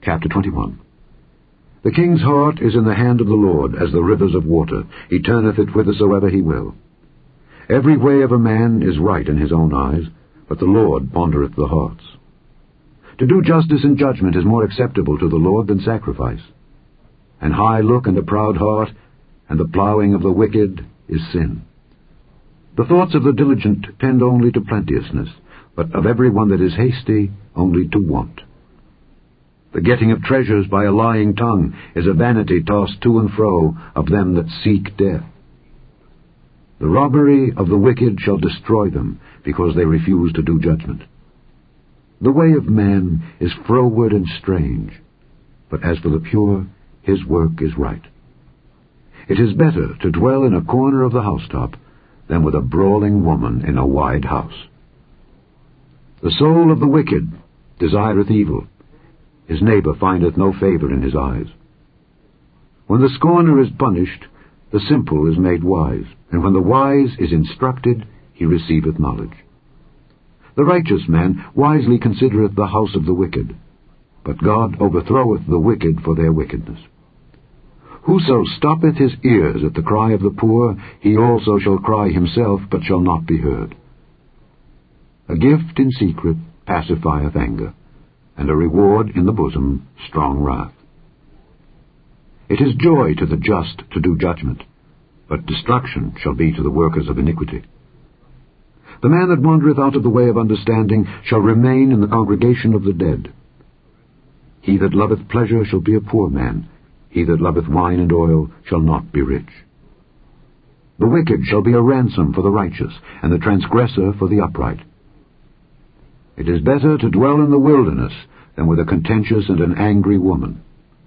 Chapter 21. The king's heart is in the hand of the Lord, as the rivers of water. He turneth it whithersoever he will. Every way of a man is right in his own eyes, but the Lord pondereth the hearts. To do justice and judgment is more acceptable to the Lord than sacrifice. An high look and a proud heart, and the plowing of the wicked is sin. The thoughts of the diligent tend only to plenteousness, but of every one that is hasty only to want. The getting of treasures by a lying tongue is a vanity tossed to and fro of them that seek death. The robbery of the wicked shall destroy them, because they refuse to do judgment. The way of man is froward and strange, but as for the pure, his work is right. It is better to dwell in a corner of the housetop than with a brawling woman in a wide house. The soul of the wicked desireth evil. His neighbor findeth no favor in his eyes. When the scorner is punished, the simple is made wise, and when the wise is instructed, he receiveth knowledge. The righteous man wisely considereth the house of the wicked, but God overthroweth the wicked for their wickedness. Whoso stoppeth his ears at the cry of the poor, he also shall cry himself, but shall not be heard. A gift in secret pacifieth anger, and a reward in the bosom strong wrath. It is joy to the just to do judgment, but destruction shall be to the workers of iniquity. The man that wandereth out of the way of understanding shall remain in the congregation of the dead. He that loveth pleasure shall be a poor man. He that loveth wine and oil shall not be rich. The wicked shall be a ransom for the righteous, and the transgressor for the upright. It is better to dwell in the wilderness than with a contentious and an angry woman.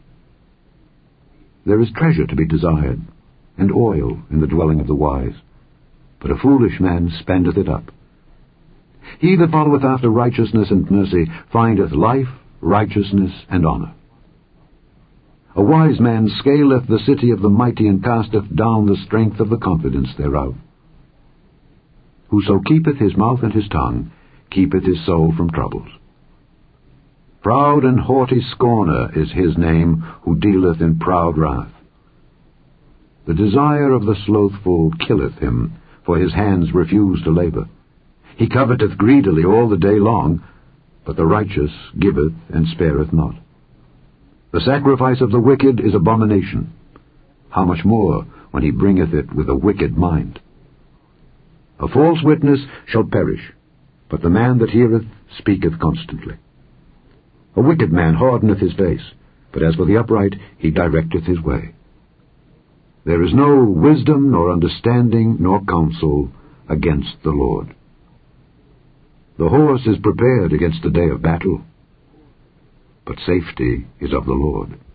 There is treasure to be desired, and oil in the dwelling of the wise, but a foolish man spendeth it up. He that followeth after righteousness and mercy findeth life, righteousness, and honor. A wise man scaleth the city of the mighty, and casteth down the strength of the confidence thereof. Whoso keepeth his mouth and his tongue keepeth his soul from troubles. Proud and haughty scorner is his name, who dealeth in proud wrath. The desire of the slothful killeth him, for his hands refuse to labor. He coveteth greedily all the day long, but the righteous giveth and spareth not. The sacrifice of the wicked is abomination. How much more when he bringeth it with a wicked mind? A false witness shall perish, but the man that heareth speaketh constantly. A wicked man hardeneth his face, but as for the upright, he directeth his way. There is no wisdom, nor understanding, nor counsel against the Lord. The horse is prepared against the day of battle, but safety is of the Lord.